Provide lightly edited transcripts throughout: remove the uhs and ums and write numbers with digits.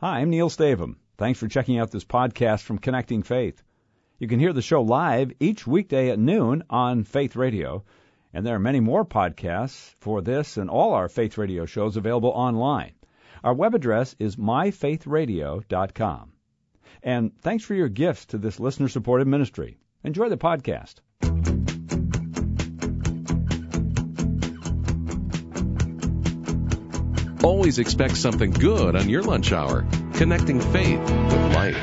Hi, I'm Neil Stavum. Thanks for checking out this podcast from Connecting Faith. You can hear the show live each weekday at noon on Faith Radio, and there are many more podcasts for this and all our Faith Radio shows available online. Our web address is myfaithradio.com. And thanks for your gifts to this listener-supported ministry. Enjoy the podcast. Always expect something good on your lunch hour. Connecting faith with life.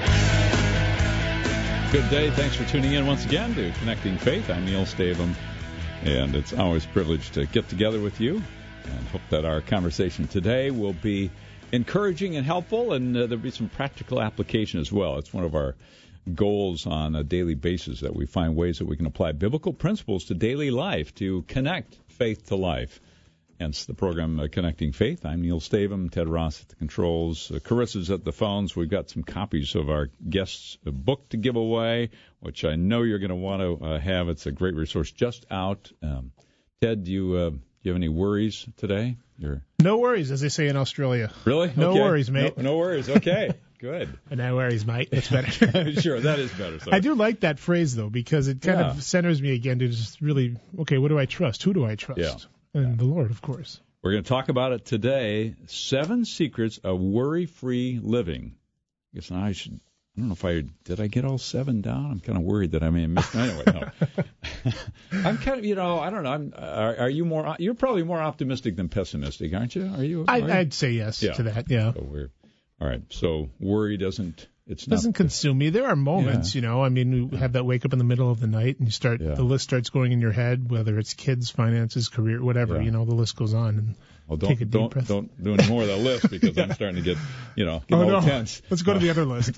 Good day. Thanks for tuning in once again to Connecting Faith. I'm Neil Stavum, and it's always a privilege to get together with you and hope that our conversation today will be encouraging and helpful, and there'll be some practical application as well. It's one of our goals on a daily basis that we find ways that we can apply biblical principles to daily life to connect faith to life. Hence the program Connecting Faith. I'm Neil Stavum, Ted Ross at the controls, Carissa's at the phones. We've got some copies of our guest's book to give away, which I know you're going to want to have. It's a great resource just out. Ted, do you have any worries today? No worries, as they say in Australia. Really? No okay. worries, mate. No worries. Okay. Good. No worries, mate. That's better. Sure, that is better. Sorry. I do like that phrase, though, because it kind of centers me again to just really, okay, what do I trust? Who do I trust? Yeah. And the Lord, of course. We're going to talk about it today, 7 secrets of worry-free living. I guess I don't know if did I get all 7 down? I'm kind of worried that I may have missed them. Anyway, no. I'm kind of, I don't know. Are you you're probably more optimistic than pessimistic, aren't you? Are you? I'd say yes to that, yeah. So all right. So worry doesn't consume me. There are moments, I mean, you have that wake up in the middle of the night and the list starts going in your head, whether it's kids, finances, career, whatever, the list goes on. And take a deep breath. Don't do any more of that list because I'm starting to get, tense. Let's go to the other list.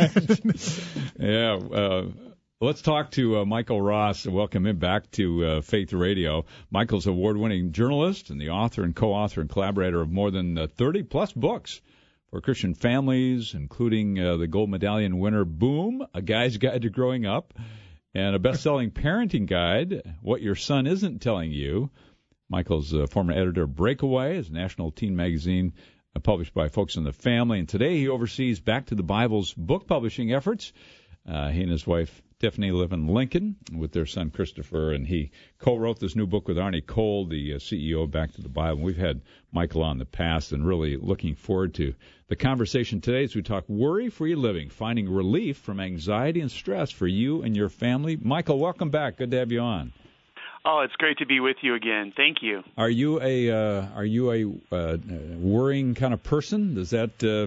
Let's talk to Michael Ross and welcome him back to Faith Radio. Michael's award-winning journalist and the author and co-author and collaborator of more than 30-plus books for Christian families, including the Gold Medallion winner, Boom, A Guy's Guide to Growing Up, and a best-selling parenting guide, What Your Son Isn't Telling You. Michael's former editor of Breakaway, his national teen magazine published by Focus on the Family, and today he oversees Back to the Bible's book publishing efforts. He and his wife, Tiffany, live in Lincoln with their son, Christopher, and he co-wrote this new book with Arnie Cole, the CEO of Back to the Bible. We've had Michael on in the past and really looking forward to the conversation today as we talk worry-free living, finding relief from anxiety and stress for you and your family. Michael, welcome back. Good to have you on. Oh, it's great to be with you again. Thank you. Are you a worrying kind of person? Does that?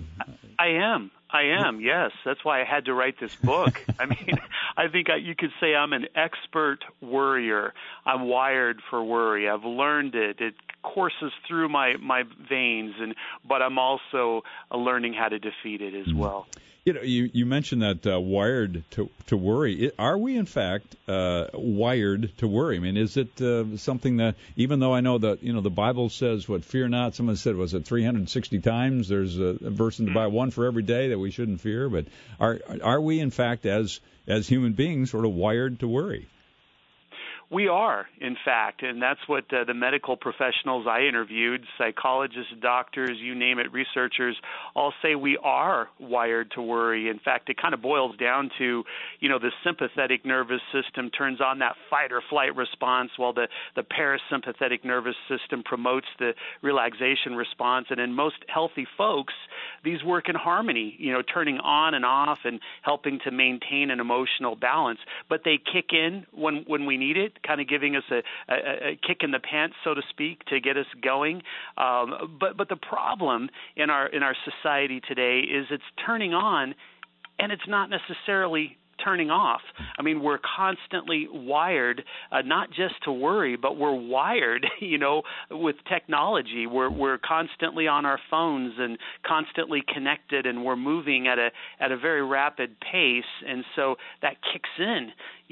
I am, yes. That's why I had to write this book. I mean, I think you could say I'm an expert worrier. I'm wired for worry. I've learned it. It courses through my veins, but I'm also learning how to defeat it as well. You mentioned that wired to worry. Are we, in fact, wired to worry? I mean, is it something that, even though I know that, the Bible says, fear not, someone said, was it 360 times? There's a verse in the Bible, one for every day, that we shouldn't fear. But are we, in fact, as human beings, sort of wired to worry? We are, in fact, and that's what the medical professionals I interviewed, psychologists, doctors, you name it, researchers, all say we are wired to worry. In fact, it kind of boils down to, the sympathetic nervous system turns on that fight or flight response while the parasympathetic nervous system promotes the relaxation response. And in most healthy folks, these work in harmony, turning on and off and helping to maintain an emotional balance. But they kick in when we need it, kind of giving us a kick in the pants, so to speak, to get us going. But the problem in our society today is it's turning on, and it's not necessarily turning off. I mean, we're constantly wired, not just to worry, but we're wired, with technology. We're constantly on our phones and constantly connected, and we're moving at a very rapid pace, and so that kicks in,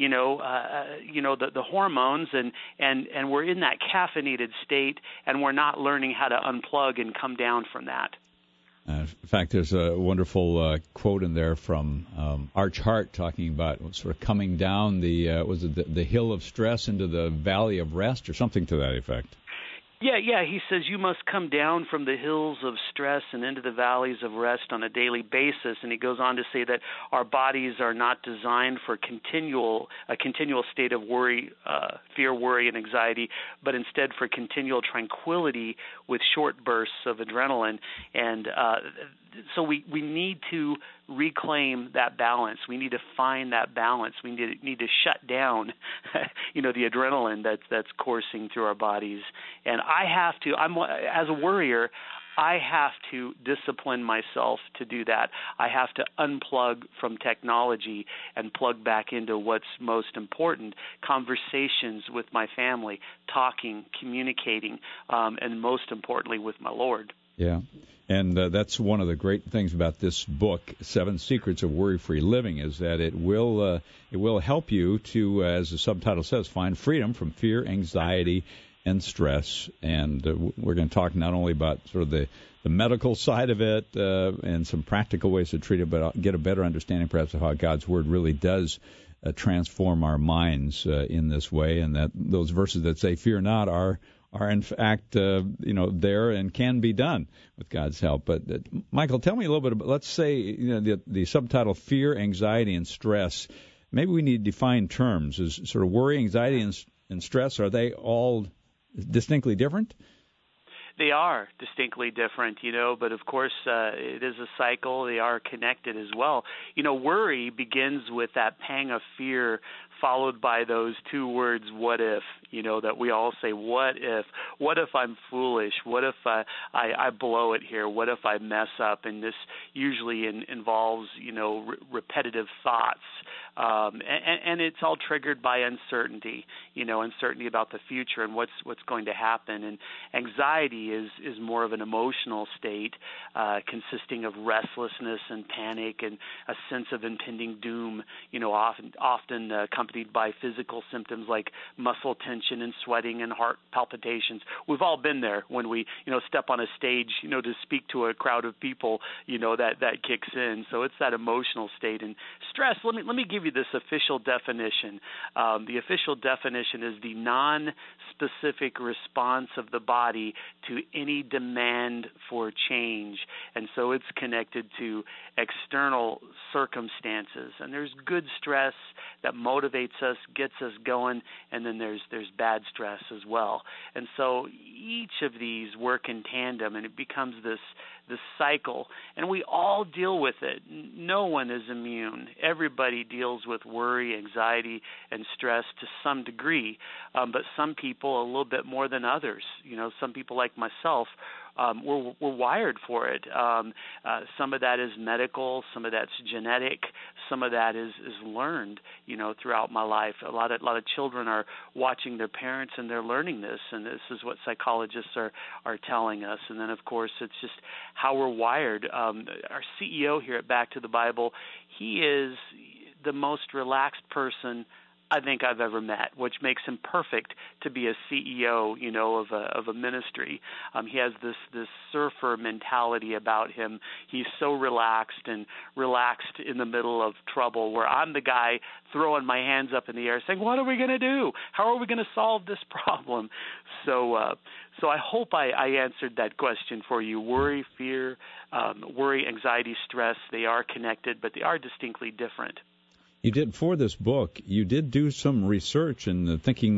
the hormones, and we're in that caffeinated state, and we're not learning how to unplug and come down from that. In fact, there's a wonderful quote in there from Arch Hart talking about sort of coming down the hill of stress into the valley of rest, or something to that effect. Yeah. He says you must come down from the hills of stress and into the valleys of rest on a daily basis. And he goes on to say that our bodies are not designed for a continual state of worry, fear, worry, and anxiety, but instead for continual tranquility with short bursts of adrenaline. And so we need to reclaim that balance. We need to find that balance. We need to shut down, the adrenaline that's coursing through our bodies. And as a worrier, I have to discipline myself to do that. I have to unplug from technology and plug back into what's most important, conversations with my family, talking, communicating, and most importantly with my Lord. Yeah, and that's one of the great things about this book, 7 Secrets of Worry-Free Living, is that it will help you to, as the subtitle says, find freedom from fear, anxiety, and stress. And we're going to talk not only about sort of the medical side of it and some practical ways to treat it, but get a better understanding perhaps of how God's Word really does transform our minds in this way, and that those verses that say fear not are in fact there and can be done with God's help. But Michael, tell me a little bit about, let's say the subtitle fear, anxiety, and stress. Maybe we need defined terms. Is sort of worry, anxiety, and stress, are they all distinctly different? They are distinctly different, but of course it is a cycle. They are connected as well. Worry begins with that pang of fear followed by those 2 words, what if, that we all say, what if I'm foolish? What if I blow it here? What if I mess up? And this usually involves, repetitive thoughts. And it's all triggered by uncertainty, uncertainty about the future and what's going to happen. And anxiety is more of an emotional state consisting of restlessness and panic and a sense of impending doom, often accompanied by physical symptoms like muscle tension and sweating and heart palpitations. We've all been there when we, step on a stage, to speak to a crowd of people, that kicks in. So it's that emotional state. And stress, let me give you this official definition. The official definition is the non-specific response of the body to any demand for change. And so it's connected to external circumstances. And there's good stress that motivates us, gets us going, and then there's bad stress as well. And so each of these work in tandem, and it becomes this cycle, and we all deal with it. No one is immune. Everybody deals with worry, anxiety, and stress to some degree, but some people a little bit more than others. Some people like myself, we're wired for it. Some of that is medical, some of that's genetic, some of that is learned, throughout my life. A lot of children are watching their parents and they're learning this, and this is what psychologists are telling us. And then, of course, it's just how we're wired. Our CEO here at Back to the Bible, he is the most relaxed person I think I've ever met, which makes him perfect to be a CEO, of a ministry. He has this surfer mentality about him. He's so relaxed in the middle of trouble, where I'm the guy throwing my hands up in the air saying, what are we going to do? How are we going to solve this problem? So I hope I answered that question for you. Worry, fear, anxiety, stress, they are connected, but they are distinctly different. You did, for this book, you did do some research and thinking,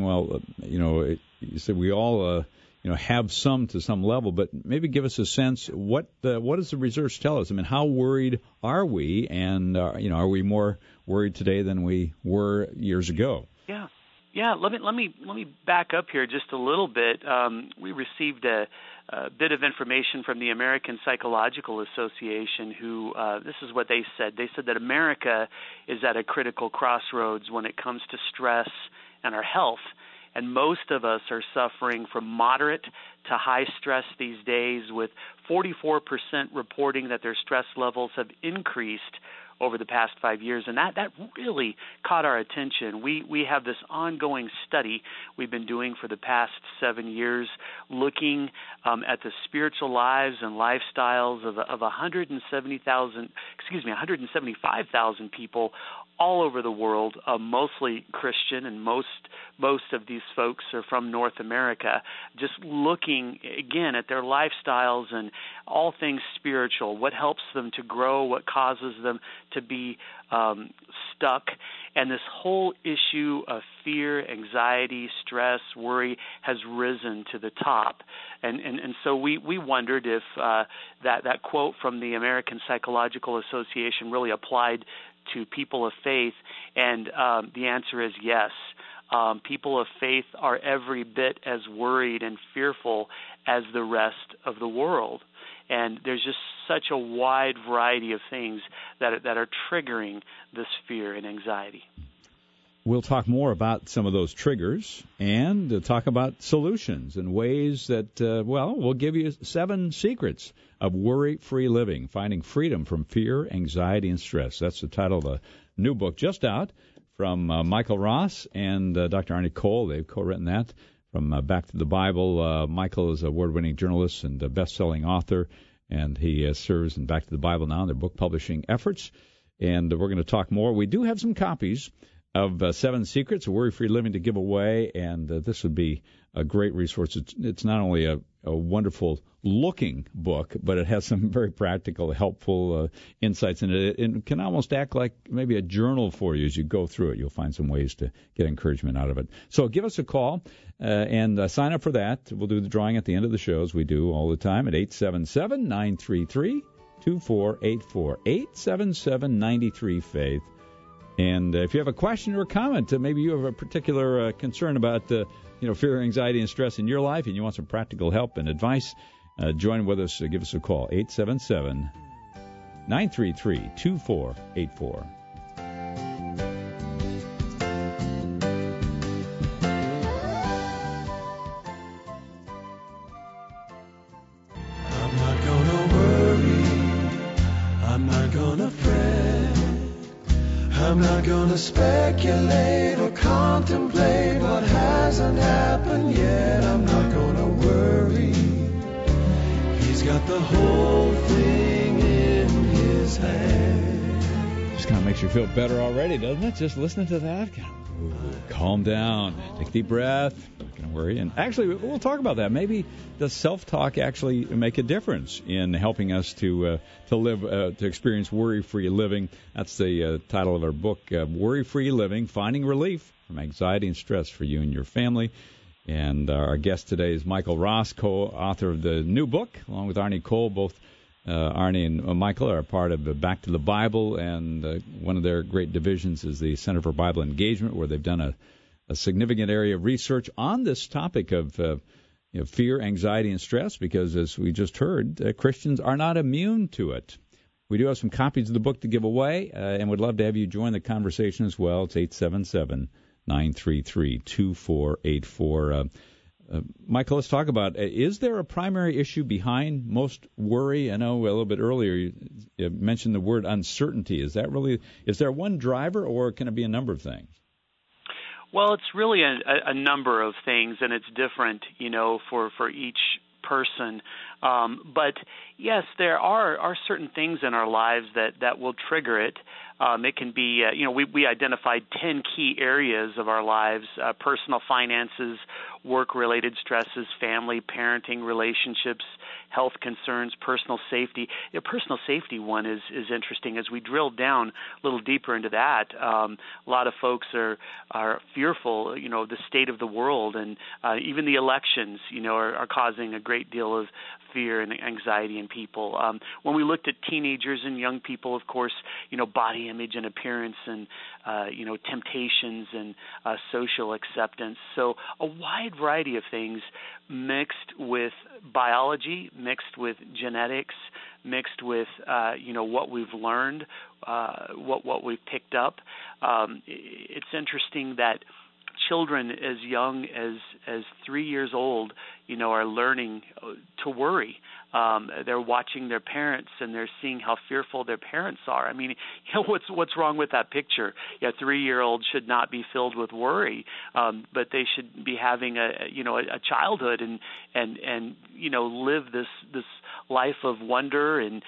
you said we all, have some to some level, but maybe give us a sense, what does the research tell us? I mean, how worried are we, and, are we more worried today than we were years ago? Yeah. Let me back up here just a little bit. We received a bit of information from the American Psychological Association, who this is what they said. They said that America is at a critical crossroads when it comes to stress and our health, and most of us are suffering from moderate to high stress these days, with 44% reporting that their stress levels have increased over the past 5 years, and that really caught our attention. We have this ongoing study we've been doing for the past 7 years, looking at the spiritual lives and lifestyles of 175,000 people all over the world, mostly Christian, and most of these folks are from North America, just looking, again, at their lifestyles and all things spiritual, what helps them to grow, what causes them to be stuck. And this whole issue of fear, anxiety, stress, worry has risen to the top. And so we wondered if that quote from the American Psychological Association really applied to people of faith, and the answer is yes. People of faith are every bit as worried and fearful as the rest of the world. And there's just such a wide variety of things that are triggering this fear and anxiety. We'll talk more about some of those triggers and talk about solutions and ways that, we'll give you 7 secrets of worry-free living, finding freedom from fear, anxiety, and stress. That's the title of a new book just out from Michael Ross and Dr. Arnie Cole. They've co-written that from Back to the Bible. Michael is an award-winning journalist and a best-selling author, and he serves in Back to the Bible now in their book publishing efforts. And we're going to talk more. We do have some copies of 7 Secrets of Worry-Free Living to give away, and this would be a great resource. It's not only a wonderful-looking book, but it has some very practical, helpful insights in it. It can almost act like maybe a journal for you as you go through it. You'll find some ways to get encouragement out of it. So give us a call and sign up for that. We'll do the drawing at the end of the show, as we do all the time, at 877-933-2484, 877-93-FAITH. And if you have a question or a comment, maybe you have a particular concern about fear, anxiety, and stress in your life, and you want some practical help and advice, join with us. Give us a call, 877-933-2484. I'm not gonna worry, I'm not gonna fret, I'm not gonna speculate or contemplate what hasn't happened yet. I'm not gonna worry. He's got the whole thing in his hand. Just kind of makes you feel better already, doesn't it? Just listening to that. Calm down. Take a deep breath. Not going to worry. And actually, we'll talk about that. Maybe does self-talk actually make a difference in helping us to live, to experience worry-free living? That's the title of our book, Worry-Free Living, Finding Relief from Anxiety and Stress for You and Your Family. And our guest today is Michael Ross, co-author of the new book, along with Arnie Cole. Both Arnie and Michael are a part of Back to the Bible, and one of their great divisions is the Center for Bible Engagement, where they've done a significant area of research on this topic of fear, anxiety, and stress, because, as we just heard, Christians are not immune to it. We do have some copies of the book to give away, and would love to have you join the conversation as well. It's 877-933-2484. Michael, let's talk about, is there a primary issue behind most worry? I know a little bit earlier you mentioned the word uncertainty. Is there one driver, or can it be a number of things? Well, it's really a number of things, and it's different, for each person. But yes, there are certain things in our lives that will trigger it. It can be, we identified 10 key areas of our lives: personal finances, work-related stresses, family, parenting, relationships, health concerns, personal safety. The personal safety one is interesting. As we drill down a little deeper into that, a lot of folks are fearful, the state of the world, and even the elections, are causing a great deal of fear and anxiety in people. When we looked at teenagers and young people, of course, body image and appearance, and temptations and social acceptance. So a wide variety of things mixed with biology, mixed with genetics, mixed with what we've learned, what we've picked up. It's interesting that children as young as 3 years old, are learning to worry. They're watching their parents and they're seeing how fearful their parents are. I mean, what's wrong with that picture? A 3-year-old should not be filled with worry, but they should be having a childhood and live this life of wonder and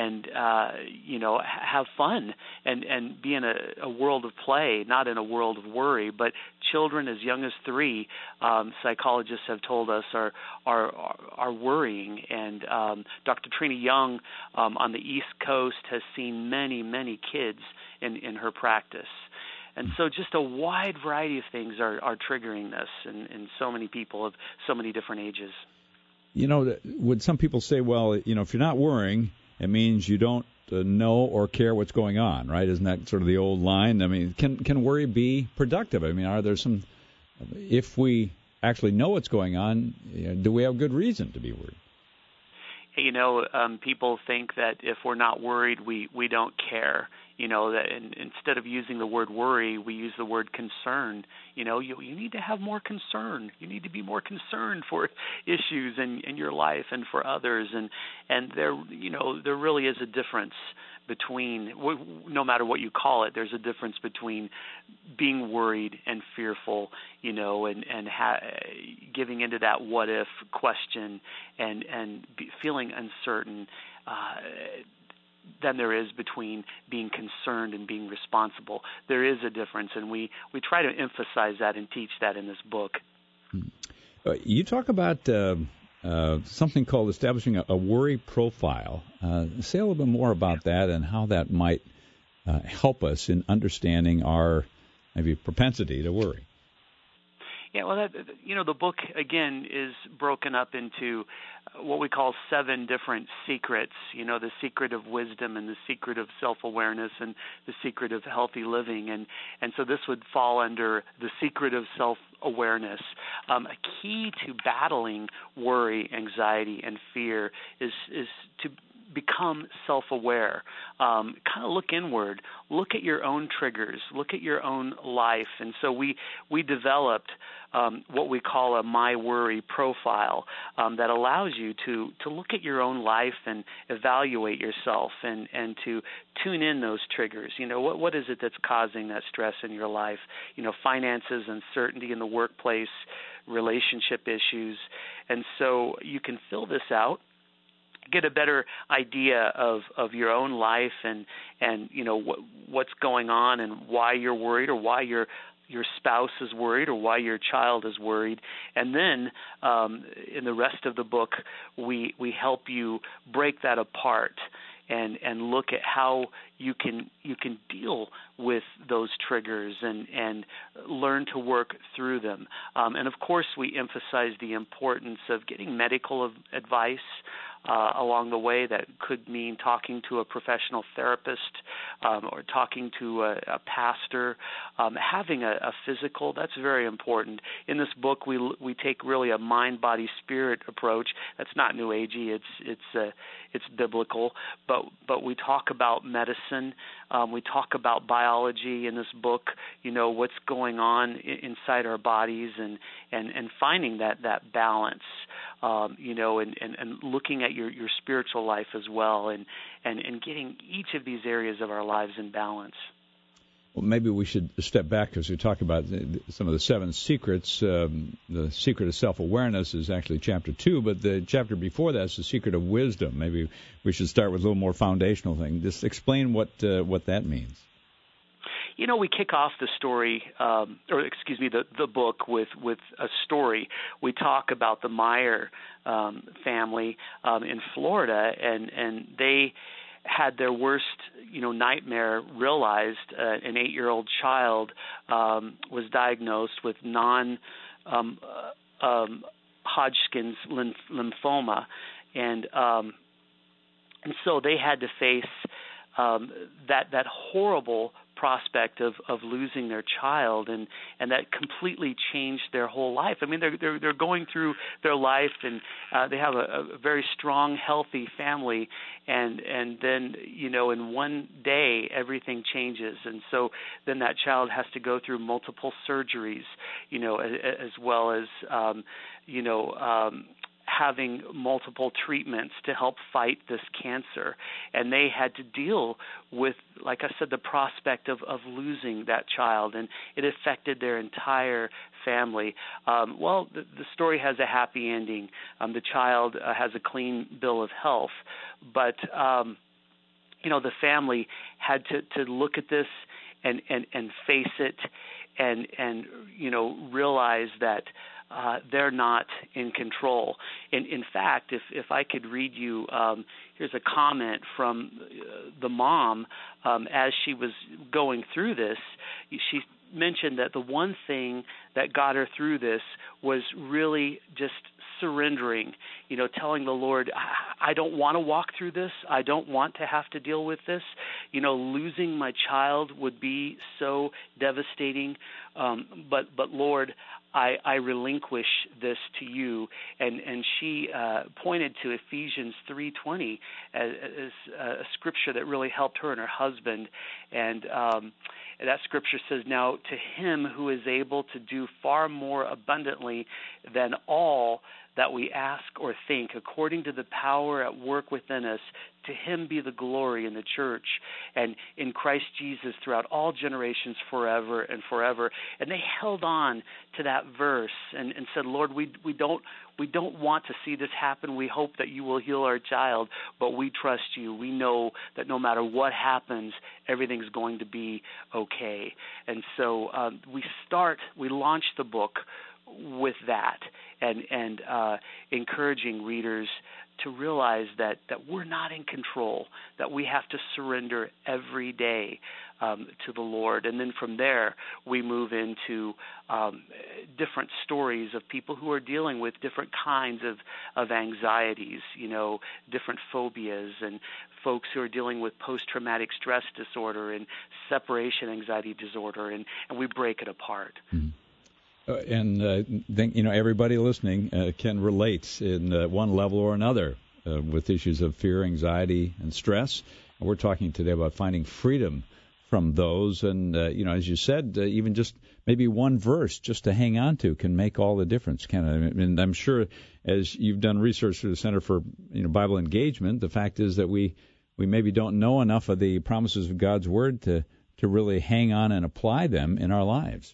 have fun and be in a world of play, not in a world of worry. But children as young as 3, psychologists have told us are worrying. And Dr. Trina Young on the East Coast has seen many kids in her practice. And so just a wide variety of things are triggering this in so many people of so many different ages. Would some people say, well, if you're not worrying, it means you don't know or care what's going on, right? Isn't that sort of the old line? I mean, can worry be productive? I mean, are there some, if we actually know what's going on, do we have good reason to be worried? People think that if we're not worried, we don't care. That instead of using the word worry, we use the word concern. You need to have more concern. You need to be more concerned for issues in your life and for others. And there really is a difference between, no matter what you call it, there's a difference between being worried and fearful, and giving into that what if question and feeling uncertain. Than there is between being concerned and being responsible. There is a difference, and we try to emphasize that and teach that in this book. You talk about something called establishing a worry profile. Say a little bit more about that and how that might help us in understanding our maybe propensity to worry. Yeah, well, the book, again, is broken up into what we call 7 different secrets, the secret of wisdom and the secret of self-awareness and the secret of healthy living. And so this would fall under the secret of self-awareness. A key to battling worry, anxiety, and fear is to become self-aware. Kind of look inward. Look at your own triggers. Look at your own life. And so we developed what we call a My Worry profile that allows you to look at your own life and evaluate yourself and to tune in those triggers. What is it that's causing that stress in your life? Finances, uncertainty in the workplace, relationship issues. And so you can fill this out, get a better idea of your own life and what's going on and why you're worried or why your spouse is worried or why your child is worried. And then in the rest of the book, we help you break that apart and look at how you can deal with those triggers and learn to work through them. And of course, we emphasize the importance of getting medical advice along the way. That could mean talking to a professional therapist or talking to a pastor, having a physical. That's very important. In this book, we take really a mind, body, spirit approach. That's not New Agey. It's biblical. But we talk about medicine. We talk about biology in this book. What's going on inside our bodies and finding that balance. And looking at your spiritual life as well, and getting each of these areas of our lives in balance. Well, maybe we should step back as we talk about some of the 7 secrets. The secret of self-awareness is actually chapter 2, but the chapter before that is the secret of wisdom. Maybe we should start with a little more foundational thing. Just explain what that means. We kick off the story, the book with a story. We talk about the Meyer family in Florida, and they had their worst, nightmare realized. An 8-year-old child was diagnosed with non-Hodgkin's lymphoma, and so they had to face that horrible prospect of losing their child, and that completely changed their whole life. I mean, they're going through their life, and they have a very strong, healthy family, and then, you know, in one day everything changes, and so then that child has to go through multiple surgeries, you know, as well as having multiple treatments to help fight this cancer. And they had to deal with, like I said, the prospect of losing that child, and it affected their entire family. The story has a happy ending. The child has a clean bill of health, but the family had to look at this and face it, and realize that they're not in control. In fact, if I could read you, here's a comment from the mom as she was going through this. She mentioned that the one thing that got her through this was really just surrendering, telling the Lord, I don't want to walk through this. I don't want to have to deal with this. Losing my child would be so devastating. But Lord, I relinquish this to you. And she pointed to Ephesians 3:20 as a scripture that really helped her and her husband. And that scripture says, now to him who is able to do far more abundantly than all that we ask or think, according to the power at work within us, to him be the glory in the church and in Christ Jesus throughout all generations forever and forever. And they held on to that verse and said, Lord, we don't want to see this happen. We hope that you will heal our child, but we trust you. We know that no matter what happens, everything's going to be okay. And so we launch the book with that, and encouraging readers to realize that we're not in control, that we have to surrender every day to the Lord. And then from there, we move into different stories of people who are dealing with different kinds of anxieties, different phobias, and folks who are dealing with post-traumatic stress disorder and separation anxiety disorder, and we break it apart. Mm-hmm. Everybody listening can relate in one level or another with issues of fear, anxiety, and stress. And we're talking today about finding freedom from those. And, as you said, even just maybe one verse just to hang on to can make all the difference, can it? And I'm sure as you've done research through the Center for Bible Engagement, the fact is that we maybe don't know enough of the promises of God's Word to really hang on and apply them in our lives.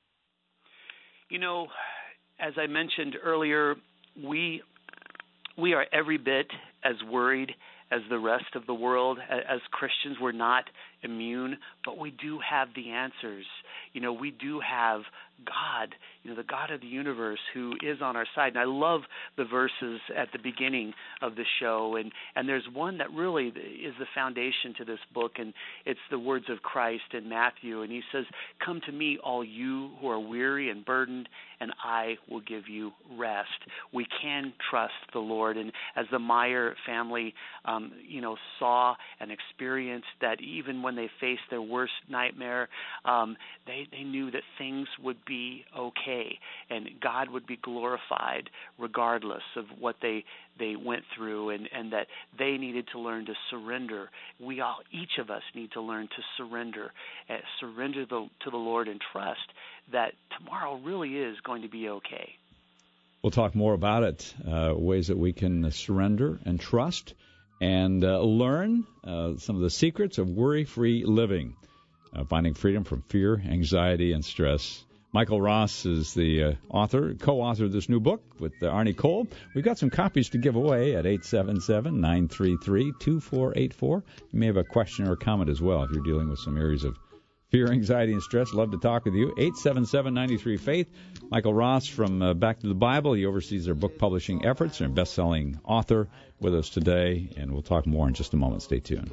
As I mentioned earlier, we are every bit as worried as the rest of the world. As Christians, we're not immune, but we do have the answers. We do have God, the God of the universe who is on our side. And I love the verses at the beginning of the show. And there's one that really is the foundation to this book, and it's the words of Christ in Matthew. And he says, come to me, all you who are weary and burdened, and I will give you rest. We can trust the Lord. And as the Meyer family, saw and experienced that even when they faced their worst nightmare, they knew that things would be okay and God would be glorified regardless of what they went through, and that they needed to learn to surrender. Each of us need to learn to surrender to the Lord and trust that tomorrow really is going to be okay. We'll talk more about it, ways that we can surrender and trust and learn some of the secrets of worry-free living, finding freedom from fear, anxiety, and stress. Michael Ross is the co-author of this new book with Arnie Cole. We've got some copies to give away at 877-933-2484. You may have a question or a comment as well if you're dealing with some areas of fear, anxiety, and stress. Love to talk with you. 877-93-FAITH. Michael Ross from Back to the Bible. He oversees their book publishing efforts and best-selling author with us today. And we'll talk more in just a moment. Stay tuned.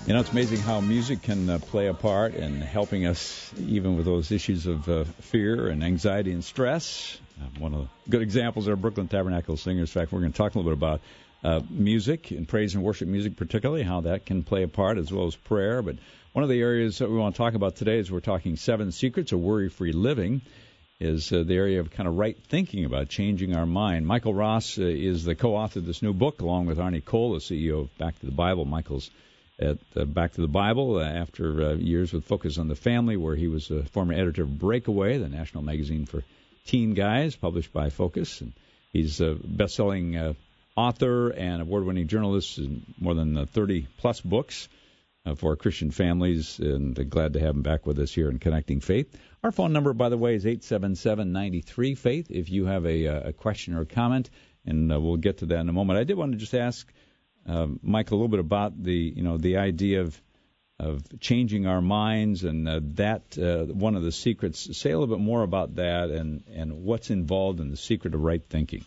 You know, it's amazing how music can play a part in helping us, even with those issues of fear and anxiety and stress. One of the good examples are Brooklyn Tabernacle Singers. In fact, we're going to talk a little bit about music and praise and worship music particularly, how that can play a part, as well as prayer. But one of the areas that we want to talk about today is we're talking 7 Secrets of Worry-Free Living, is the area of kind of right thinking about changing our mind. Michael Ross is the co-author of this new book, along with Arnie Cole, the CEO of Back to the Bible. Michael's at Back to the Bible after years with Focus on the Family, where he was a former editor of Breakaway, the national magazine for teen guys, published by Focus. And he's a best-selling author and award-winning journalist in more than 30-plus books for Christian families, and glad to have him back with us here in Connecting Faith. Our phone number, by the way, is 877-93-FAITH if you have a question or a comment, and we'll get to that in a moment. I did want to just ask Mike, a little bit about the idea of changing our minds, and that one of the secrets. Say a little bit more about that and what's involved in the secret of right thinking.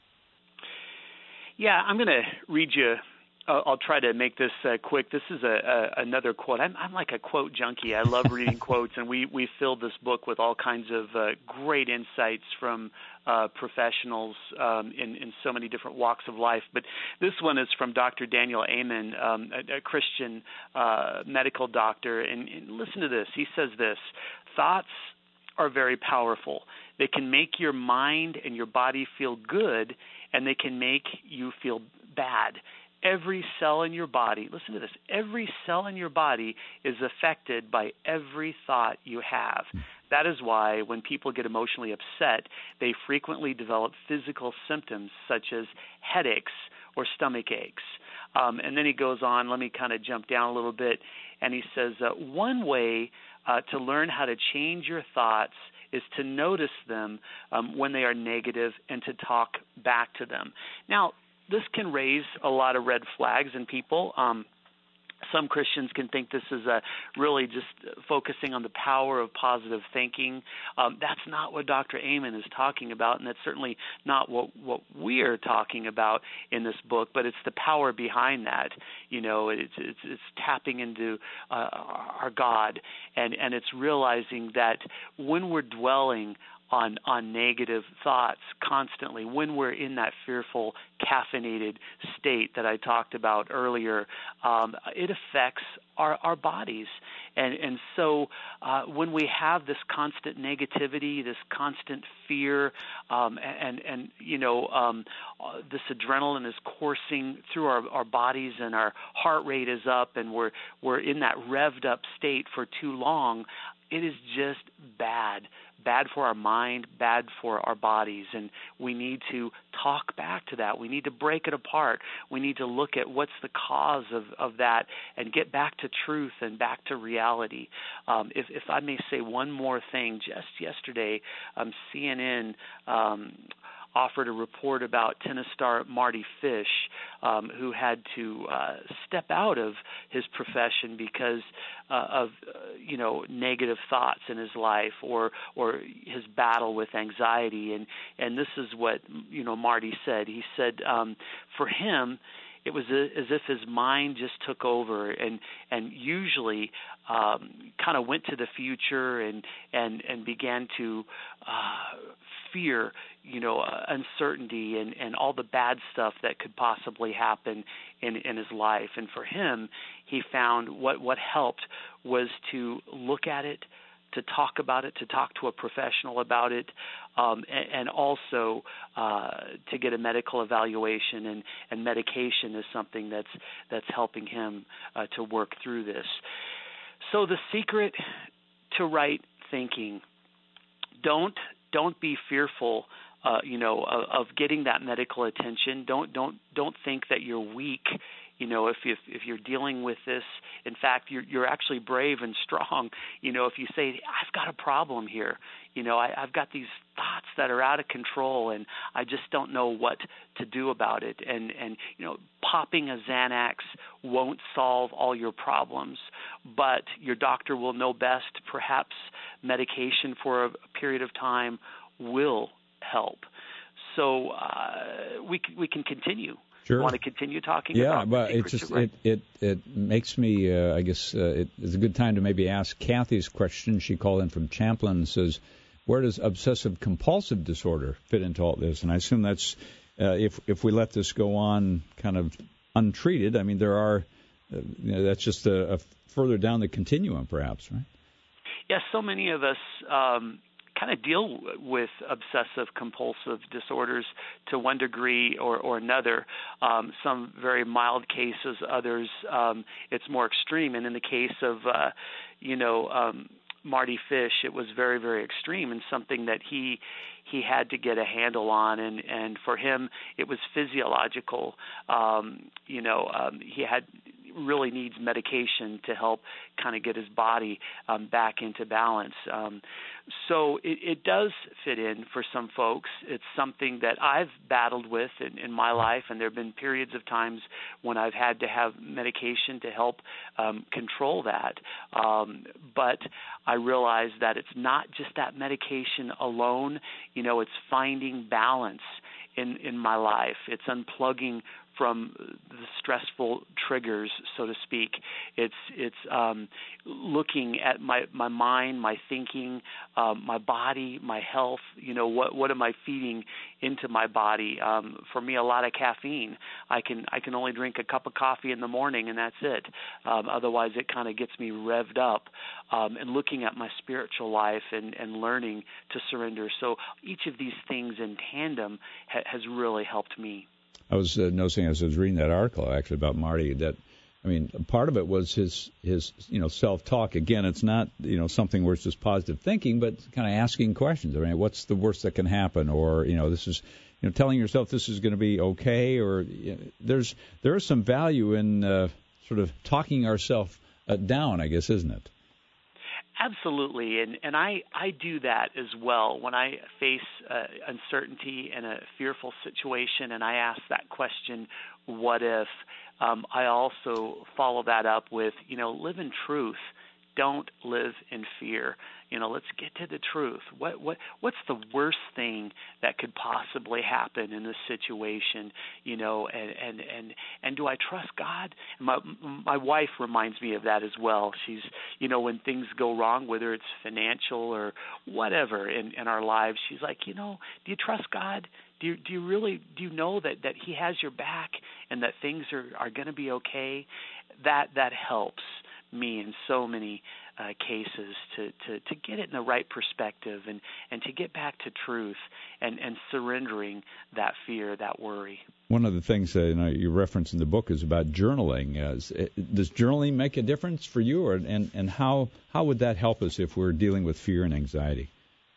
Yeah, I'm going to read you. I'll try to make this quick. This is another quote. I'm like a quote junkie. I love reading quotes, and we filled this book with all kinds of great insights from professionals in so many different walks of life. But this one is from Dr. Daniel Amen, a Christian medical doctor. And listen to this. He says this: thoughts are very powerful. They can make your mind and your body feel good, and they can make you feel bad. Every cell in your body, listen to this, every cell in your body is affected by every thought you have. That is why when people get emotionally upset, they frequently develop physical symptoms such as headaches or stomach aches. And then he goes on, let me kind of jump down a little bit, and he says, one way to learn how to change your thoughts is to notice them when they are negative and to talk back to them. Now, this can raise a lot of red flags in people. Some Christians can think this is really just focusing on the power of positive thinking. That's not what Dr. Amen is talking about, and that's certainly not what we're talking about in this book, but it's the power behind that. You know, it's tapping into our God, and it's realizing that when we're dwelling on negative thoughts constantly, when we're in that fearful, caffeinated state that I talked about earlier, it affects our bodies. And so when we have this constant negativity, this constant fear, and this adrenaline is coursing through our bodies, and our heart rate is up, and we're in that revved up state for too long, it is just bad for our mind, bad for our bodies, and we need to talk back to that. We need to break it apart. We need to look at what's the cause of that and get back to truth and back to reality. If I may say one more thing, just yesterday, CNN offered a report about tennis star Mardy Fish, who had to step out of his profession because of negative thoughts in his life or his battle with anxiety. And this is what Mardy said. He said for him, it was as if his mind just took over and usually kind of went to the future and began to fear, uncertainty and all the bad stuff that could possibly happen in his life. And for him, he found what helped was to look at it, to talk about it, to talk to a professional about it, and also to get a medical evaluation, and medication is something that's helping him to work through this. So the secret to right thinking: don't be fearful of getting that medical attention. Don't think that you're weak. If you're dealing with this. In fact, you're actually brave and strong. If you say, I've got a problem here, I've got these thoughts that are out of control, and I just don't know what to do about it. And popping a Xanax won't solve all your problems, but your doctor will know best. Perhaps medication for a period of time will help. So we can continue Sure. You want to continue talking yeah, about but it makes me, I guess, it's a good time to maybe ask Kathy's question. She called in from Champlin and says, where does obsessive-compulsive disorder fit into all this? And I assume that's, if we let this go on kind of untreated, I mean, there are, that's just a further down the continuum, perhaps, right? Yes, so many of us kind of deal with obsessive-compulsive disorders to one degree or another. Some very mild cases, others it's more extreme. And in the case of, Marty Fish, it was very, very extreme and something that he had to get a handle on, and for him it was physiological. He really needs medication to help kind of get his body back into balance. So it does fit in for some folks. It's something that I've battled with in my life, and there have been periods of times when I've had to have medication to help control that. But I realize that it's not just that medication alone. It's finding balance in my life. It's unplugging from the stressful triggers, so to speak. It's looking at my mind, my thinking, my body, my health. What am I feeding into my body? For me, a lot of caffeine. I can only drink a cup of coffee in the morning, and that's it. Otherwise, it kind of gets me revved up. And looking at my spiritual life and learning to surrender. So each of these things in tandem has really helped me. I was noticing as I was reading that article actually about Marty that, I mean, part of it was his self-talk. Again, it's not something where it's just positive thinking, but kind of asking questions. I mean, what's the worst that can happen? Or this is telling yourself this is going to be okay. Or there is some value in sort of talking ourselves down, I guess, isn't it? Absolutely, and I do that as well when I face uncertainty and a fearful situation, and I ask that question, what if? I also follow that up with, live in truth. Don't live in fear. Let's get to the truth. What's the worst thing that could possibly happen in this situation? And do I trust God? My wife reminds me of that as well. She's, when things go wrong, whether it's financial or whatever in our lives, she's like, do you trust God? Do you know that He has your back and that things are going to be okay? That helps me in so many cases to get it in the right perspective and to get back to truth and surrendering that fear, that worry. One of the things that you reference in the book is about journaling. Does journaling make a difference for you, and how would that help us if we're dealing with fear and anxiety?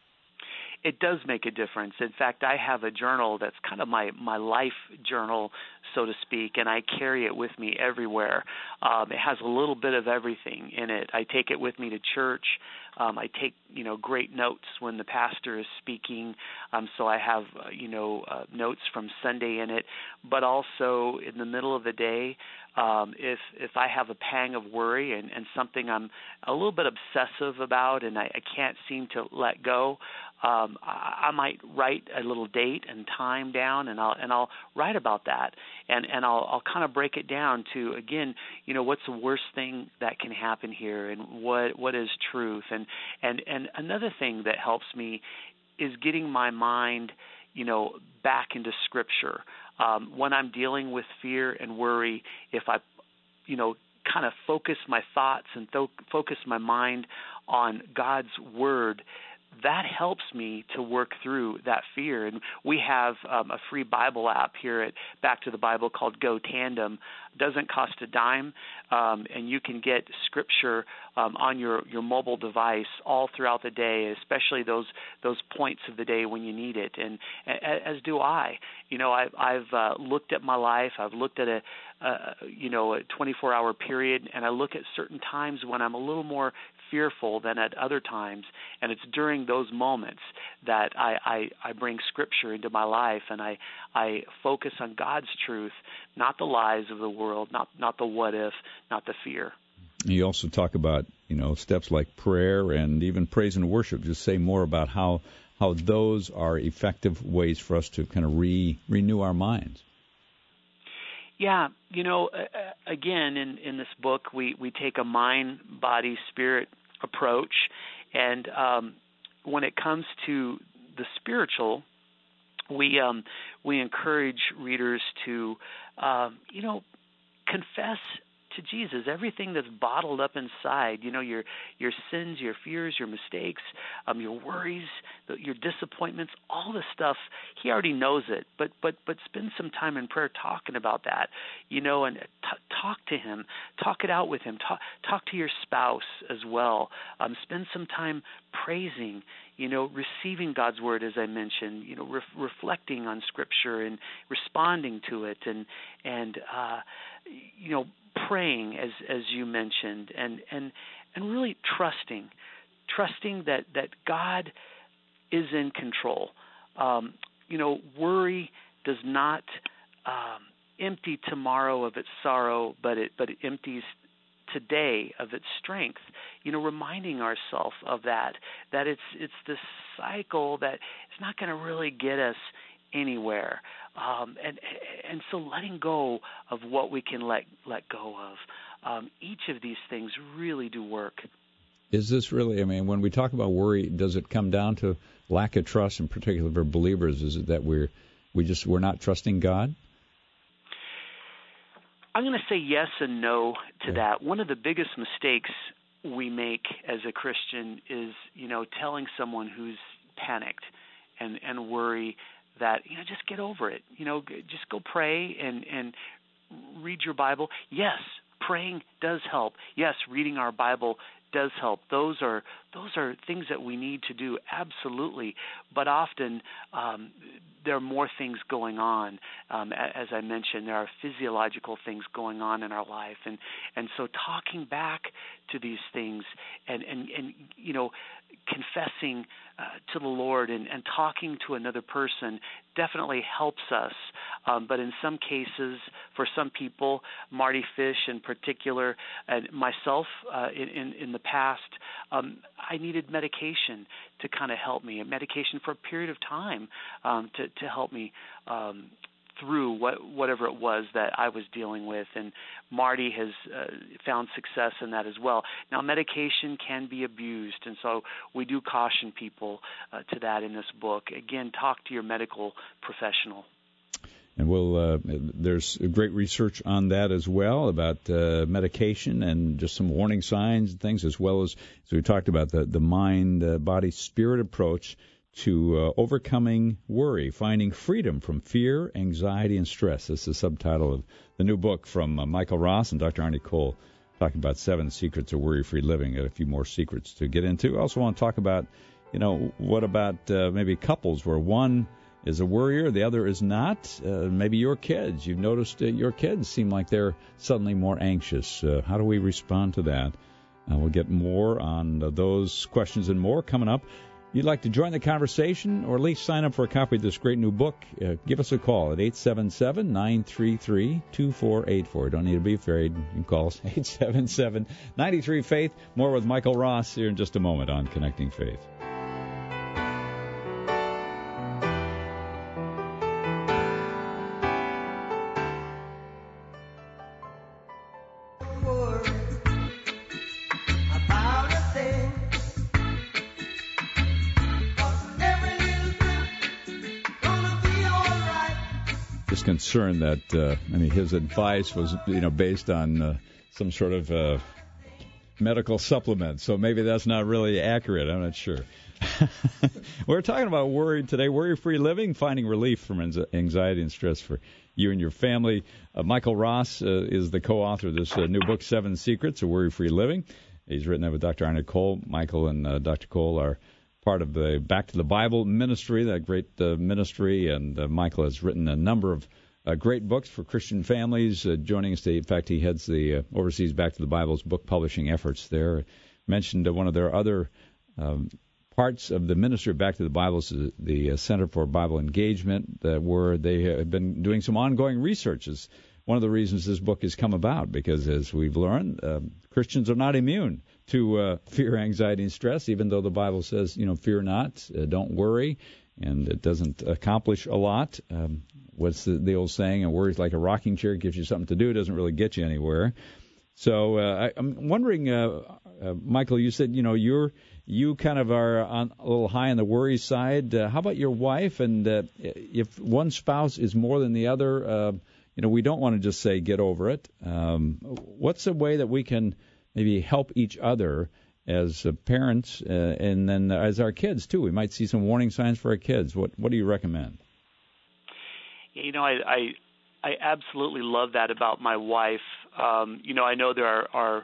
It does make a difference. In fact, I have a journal that's kind of my life journal, so to speak, and I carry it with me everywhere. It has a little bit of everything in it. I take it with me to church. I take, great notes when the pastor is speaking. So I have, notes from Sunday in it. But also in the middle of the day, if I have a pang of worry and something I'm a little bit obsessive about and I can't seem to let go, I might write a little date and time down, and I'll write about that, and I'll kind of break it down to, again, what's the worst thing that can happen here, and what is truth, and another thing that helps me is getting my mind, back into Scripture. When I'm dealing with fear and worry, if I, kind of focus my thoughts and focus my mind on God's Word, that helps me to work through that fear. And we have a free Bible app here at Back to the Bible called Go Tandem. Doesn't cost a dime, and you can get Scripture on your mobile device all throughout the day, especially those points of the day when you need it. And as do I. I've looked at my life. I've looked at a 24-hour period, and I look at certain times when I'm a little more fearful than at other times, and it's during those moments that I bring Scripture into my life, and I focus on God's truth, not the lies of the world, not the what if, not the fear. You also talk about steps like prayer and even praise and worship. Just say more about how those are effective ways for us to kind of renew our minds. Yeah, again, in this book, we take a mind, body, spirit approach, and when it comes to the spiritual, we encourage readers to confess to Jesus everything that's bottled up inside. Your sins, your fears, your mistakes, your worries, your disappointments, all this stuff. He already knows it. But spend some time in prayer talking about that. And talk to Him, talk it out with Him. Talk to your spouse as well. Spend some time praising. Receiving God's word, as I mentioned. Reflecting on Scripture and responding to it, and praying, as you mentioned, and really trusting that God is in control. Worry does not empty tomorrow of its sorrow, but it empties today of its strength. Reminding ourselves of that it's this cycle that it's not going to really get us anywhere, and so letting go of what we can let go of. Each of these things really do work. Is this really? When we talk about worry, does it come down to lack of trust, in particular for believers? Is it that we're not trusting God? I'm going to say yes and no to that. One of the biggest mistakes we make as a Christian is, telling someone who's panicked and worry that, just get over it. Just go pray and read your Bible. Yes, praying does help. Yes, reading our Bible does help. Those are things that we need to do, absolutely. But often there are more things going on. As I mentioned, there are physiological things going on in our life, and so talking back to these things and confessing to the Lord and talking to another person definitely helps us. But in some cases, for some people, Marty Fish in particular, and myself in the past, I needed medication to kind of help me, a medication for a period of time to help me through whatever it was that I was dealing with, and Marty has found success in that as well. Now, medication can be abused, and so we do caution people to that in this book. Again, talk to your medical professional. And there's great research on that as well, about medication and just some warning signs and things, as well as we talked about the mind, body, spirit approach to overcoming worry, finding freedom from fear, anxiety, and stress. That's the subtitle of the new book from Michael Ross and Dr. Arnie Cole, talking about 7 secrets of worry-free living. Got a few more secrets to get into. I also want to talk about, what about maybe couples where one is a worrier, the other is not? Maybe your kids. You've noticed your kids seem like they're suddenly more anxious. How do we respond to that? We'll get more on those questions and more coming up. If you'd like to join the conversation or at least sign up for a copy of this great new book, give us a call at 877-933-2484. You don't need to be afraid. You can call us 877-93-FAITH. More with Michael Ross here in just a moment on Connecting Faith. Concerned that his advice was based on some sort of medical supplement, so maybe that's not really accurate. I'm not sure. We're talking about worry today, worry-free living, finding relief from anxiety and stress for you and your family. Michael Ross is the co-author of this new book, 7 Secrets of Worry-Free Living. He's written it with Dr. Arnie Cole. Michael and Dr. Cole are part of the Back to the Bible ministry, that great ministry, and Michael has written a number of great books for Christian families. Joining us today, in fact, he heads the overseas Back to the Bible's book publishing efforts there. Mentioned one of their other parts of the ministry of Back to the Bible is the Center for Bible Engagement, where they have been doing some ongoing research. Is one of the reasons this book has come about, because as we've learned, Christians are not immune to fear, anxiety, and stress, even though the Bible says, fear not, don't worry, and it doesn't accomplish a lot. what's the old saying? A worry's like a rocking chair, gives you something to do, doesn't really get you anywhere. So I'm wondering, Michael, you said you kind of are a little high on the worry side. How about your wife? And if one spouse is more than the other, we don't want to just say get over it. What's a way that we can maybe help each other as parents, and then as our kids too? We might see some warning signs for our kids. What do you recommend? I absolutely love that about my wife. I know there are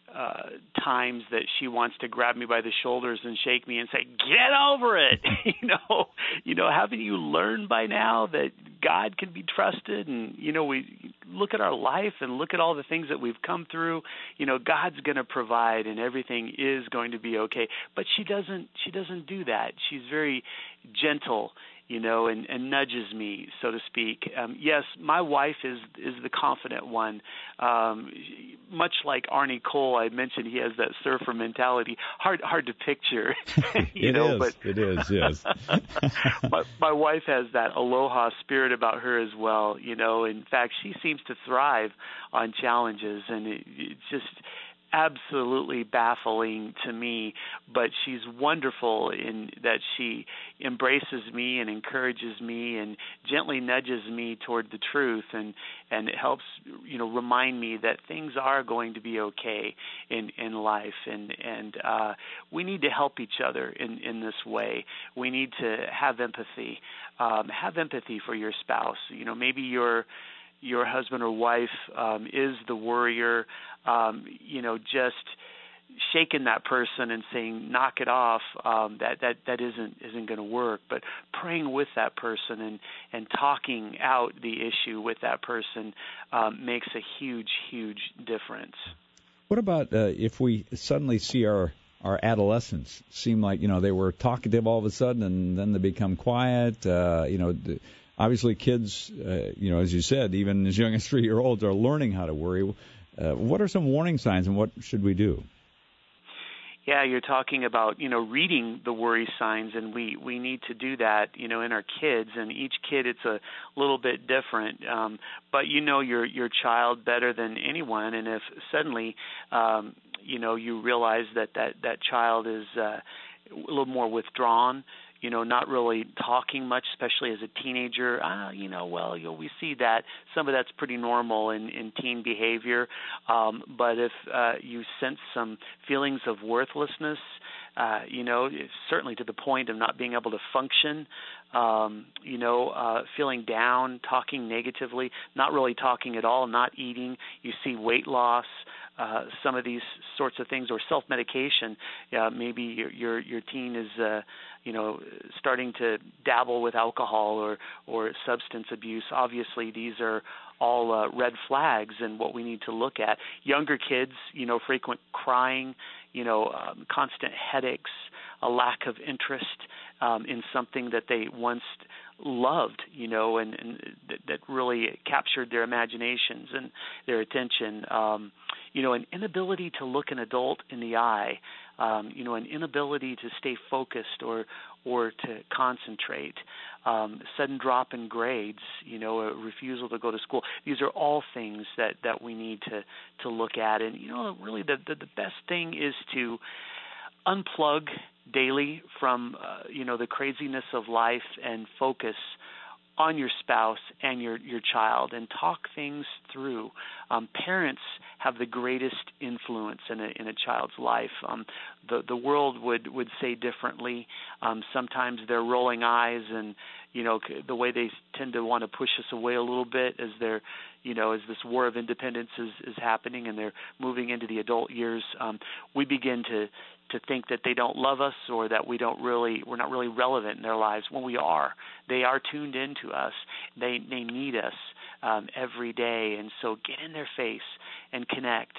times that she wants to grab me by the shoulders and shake me and say, "Get over it." Haven't you learned by now that God can be trusted? And we look at our life and look at all the things that we've come through. God's going to provide, and everything is going to be okay. But she doesn't do that. She's very gentle, and nudges me, so to speak. Yes, my wife is the confident one. Much like Arnie Cole, I mentioned he has that surfer mentality. Hard to picture, It is, yes. my wife has that aloha spirit about her as well. In fact, she seems to thrive on challenges, and it's just absolutely baffling to me, but she's wonderful in that she embraces me and encourages me and gently nudges me toward the truth, and it helps remind me that things are going to be okay in life, and we need to help each other in this way. We need to have empathy. Have empathy for your spouse. Maybe your husband or wife is the worrier, just shaking that person and saying, knock it off, that isn't going to work. But praying with that person and talking out the issue with that person makes a huge, huge difference. What about if we suddenly see our adolescents seem like, they were talkative all of a sudden and then they become quiet, Obviously, kids, as you said, even as young as 3-year-olds are learning how to worry. What are some warning signs, and what should we do? Yeah, you're talking about, reading the worry signs, and we need to do that, in our kids. And each kid, it's a little bit different. But your child better than anyone. And if suddenly, you realize that child is a little more withdrawn, not really talking much, especially as a teenager. We see that. Some of that's pretty normal in teen behavior. But if you sense some feelings of worthlessness, certainly to the point of not being able to function, feeling down, talking negatively, not really talking at all, not eating, you see weight loss, some of these sorts of things, or self-medication. Maybe your teen is, starting to dabble with alcohol or substance abuse. Obviously, these are all red flags and what we need to look at. Younger kids, frequent crying, constant headaches, a lack of interest in something that they once loved, and that really captured their imaginations and their attention. An inability to look an adult in the eye, an inability to stay focused or to concentrate, sudden drop in grades, a refusal to go to school. These are all things that we need to look at. And, really the best thing is to unplug daily from, the craziness of life and focus on your spouse and your child and talk things through. Parents have the greatest influence in a child's life. The world would say differently. Sometimes they're rolling eyes and, the way they tend to want to push us away a little bit as they're, as this war of independence is happening and they're moving into the adult years, we begin to think that they don't love us or that we're not really relevant in their lives when we are. They are tuned into us. They need us every day, and so get in their face and connect.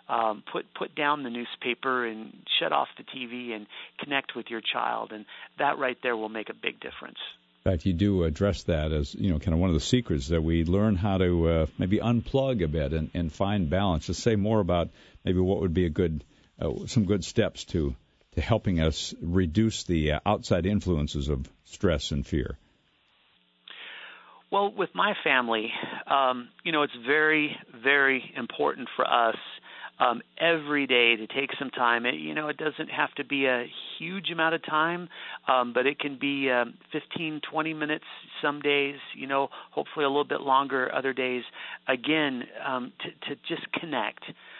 Put down the newspaper and shut off the TV and connect with your child, and that right there will make a big difference. In fact, you do address that as, kind of one of the secrets that we learn how to maybe unplug a bit and find balance. Just say more about maybe what would be some good steps to helping us reduce the outside influences of stress and fear. Well, with my family, it's very, very important for us every day to take some time. It doesn't have to be a huge amount of time, but it can be 15, 20 minutes some days, hopefully a little bit longer other days. Again, to just connect.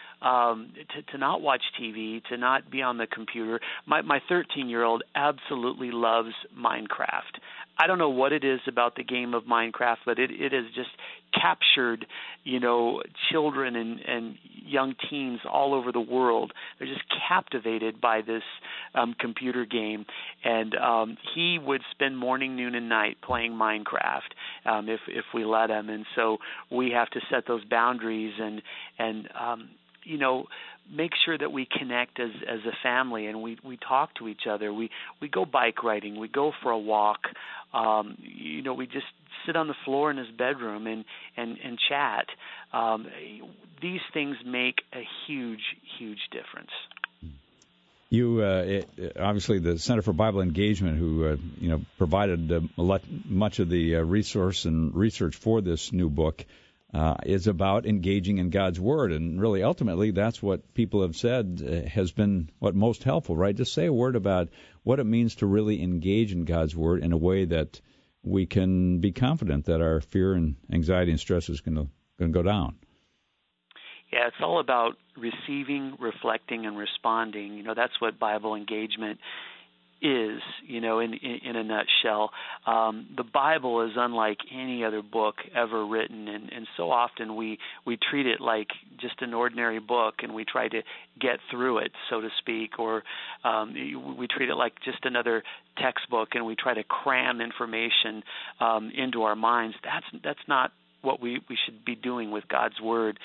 To not watch TV, to not be on the computer. My 13-year-old absolutely loves Minecraft. I don't know what it is about the game of Minecraft, but it has just captured, children and young teens all over the world. They're just captivated by this computer game. And he would spend morning, noon, and night playing Minecraft if we let him. And so we have to set those boundaries and make sure that we connect as a family, and we talk to each other. We go bike riding. We go for a walk. We just sit on the floor in his bedroom and chat. These things make a huge, huge difference. You obviously the Center for Bible Engagement, who provided much of the resource and research for this new book, is about engaging in God's Word. And really, ultimately, that's what people have said has been what most helpful, right? Just say a word about what it means to really engage in God's Word in a way that we can be confident that our fear and anxiety and stress is going to go down. Yeah, it's all about receiving, reflecting, and responding. That's what Bible engagement is, in a nutshell. The Bible is unlike any other book ever written, and so often we treat it like just an ordinary book, and we try to get through it, so to speak, or we treat it like just another textbook, and we try to cram information into our minds. That's not what we should be doing with God's Word.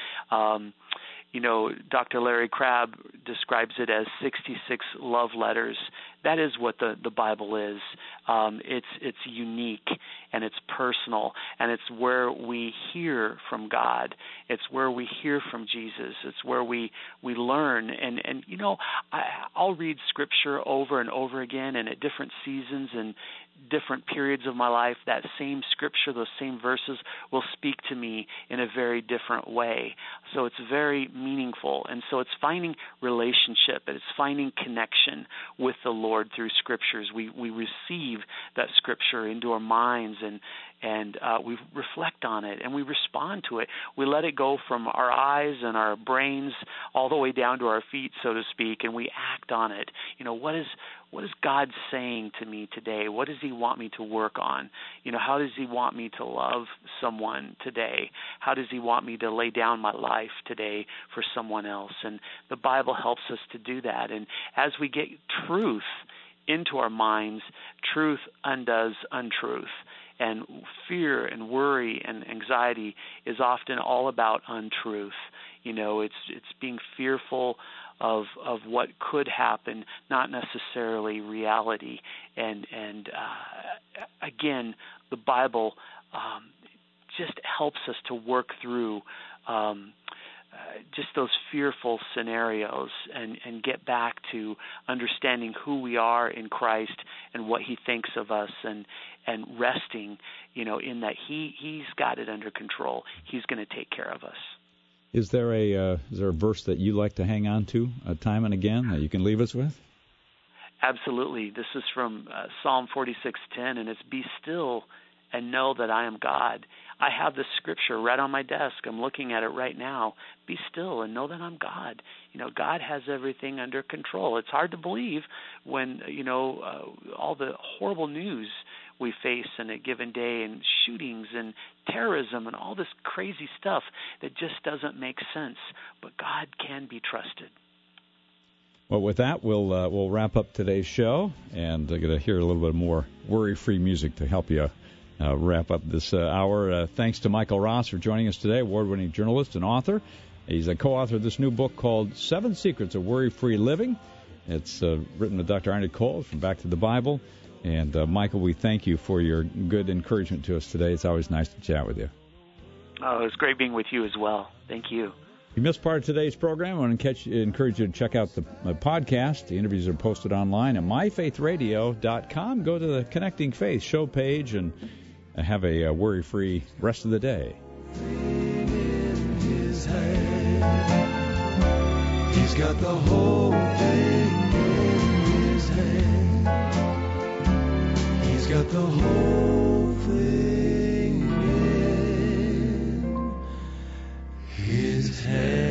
Dr. Larry Crabb describes it as 66 love letters. That is what the Bible is. It's unique, and it's personal, and it's where we hear from God. It's where we hear from Jesus. It's where we learn. And I'll read Scripture over and over again, and at different seasons and different periods of my life, that same Scripture, those same verses will speak to me in a very different way. So it's very meaningful. And so it's finding relationship, and it's finding connection with the Lord through Scriptures. We receive that Scripture into our minds, and we reflect on it, and we respond to it. We let it go from our eyes and our brains all the way down to our feet, so to speak, and we act on it. What is God saying to me today? What does He want me to work on? How does He want me to love someone today? How does He want me to lay down my life today for someone else? And the Bible helps us to do that. And as we get truth into our minds, truth undoes untruth. And fear and worry and anxiety is often all about untruth. It's being fearful of what could happen, not necessarily reality. And again, the Bible just helps us to work through just those fearful scenarios and get back to understanding who we are in Christ and what He thinks of us, and resting, in that He's got it under control. He's going to take care of us. Is there a verse that you like to hang on to time and again that you can leave us with? Absolutely. This is from Psalm 46:10, and it's, "Be still and know that I am God." I have this scripture right on my desk. I'm looking at it right now. Be still and know that I'm God. God has everything under control. It's hard to believe when, all the horrible news we face in a given day, and shootings and terrorism and all this crazy stuff that just doesn't make sense. But God can be trusted. Well, with that, we'll wrap up today's show, and I'm going to hear a little bit more worry-free music to help you wrap up this hour. Thanks to Michael Ross for joining us today, award-winning journalist and author. He's a co-author of this new book called 7 Secrets of Worry-Free Living. It's written with Dr. Arnie Cole from Back to the Bible. And, Michael, we thank you for your good encouragement to us today. It's always nice to chat with you. Oh, it was great being with you as well. Thank you. If you missed part of today's program, I want to encourage you to check out the podcast. The interviews are posted online at myfaithradio.com. Go to the Connecting Faith show page and have a worry-free rest of the day. He's got the whole thing in his hand. He's got the whole thing in his hand.